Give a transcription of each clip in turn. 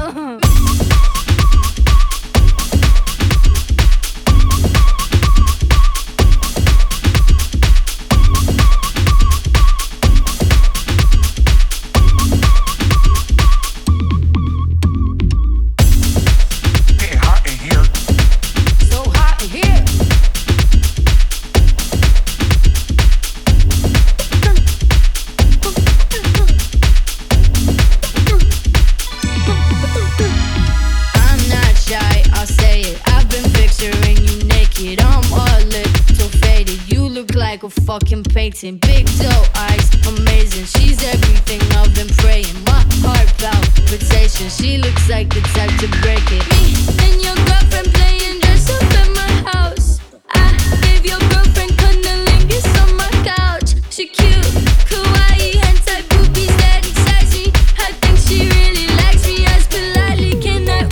Like a fucking painting, big doe eyes, amazing. She's everything I've been praying. My heart palpitations. She looks like the type to break it. Me and your girlfriend playing dress up at my house. I gave your girlfriend cunnilingus on my couch. She cute, kawaii, hentai boobies that excite me. I think she really likes me. Ask politely, can I?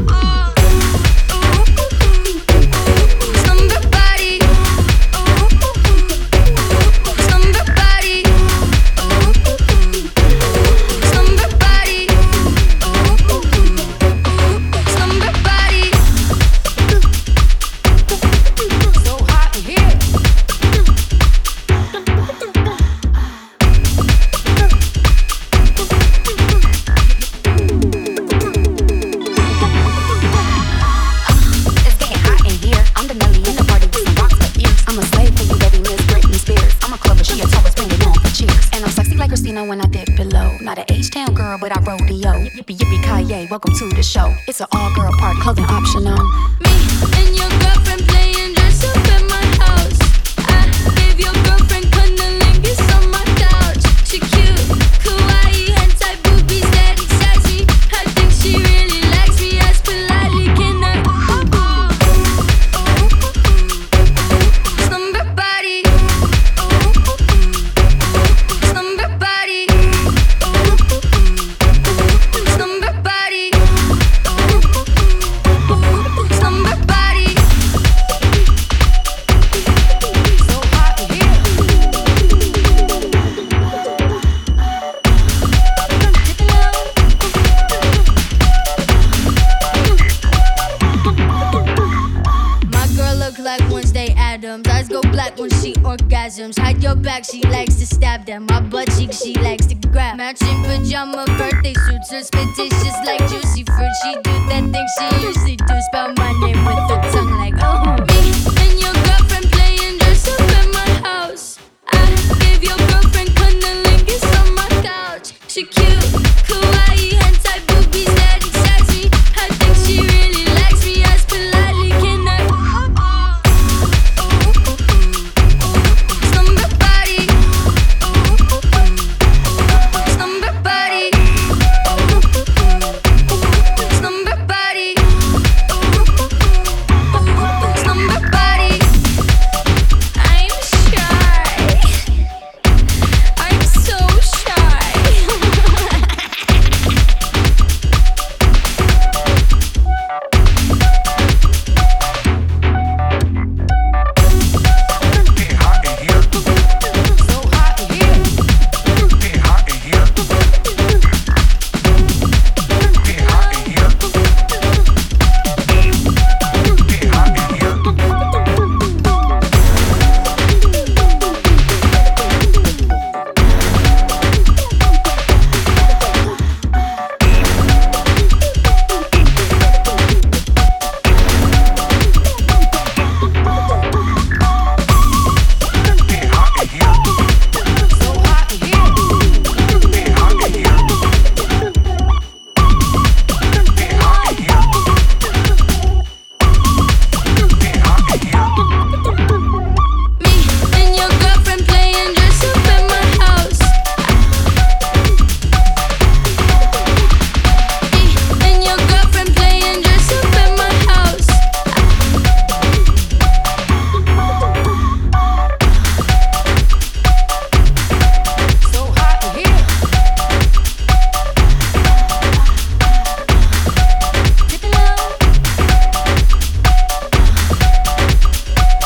When I dip below, not an H-Town girl, but I rodeo. Yippee yippee ki-yay, welcome to the show. It's an all-girl party, clothing optional. Me and your girlfriend playing dress up at my house. I gave your girlfriend cunnilingus on my couch. She cute, kawaii, hentai boobies that excite me. I think she really likes me. Ask politely, can I? Slumber body, slumber body. Slumber body, slumber body. So hot in here. My girl look like Wednesday Addams. Eyes go black when she orgasms. Hide your back, she likes to stab them. My butt cheek, she likes to grab. Matching pajama birthday suits. Her spit tastes just like juicy fruit. She do that thing she usually do. Spell my name with her tongue like Me and your girlfriend playing dress up at my house. I gave your girlfriend cunnilingus on my couch. She cute, kawaii, hentai boobies that excite me. I think she really likes me. Ask politely, can I? Slumber body, slumber body, slumber body, slumber body. I'm shy. I'm so shy. Getting hot in here. So hot in here. Getting hot in here. Getting hot in here. Getting hot in here. Getting hot in here. So hot in here. Getting hot in here. Getting hot in here. Getting hot in here. Me and your girlfriend playing dress up at my house. Me and your girlfriend playing dress up at my house. So hot in here. Dip it low.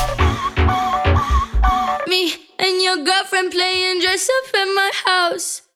Me and your girlfriend playing dress up at my house.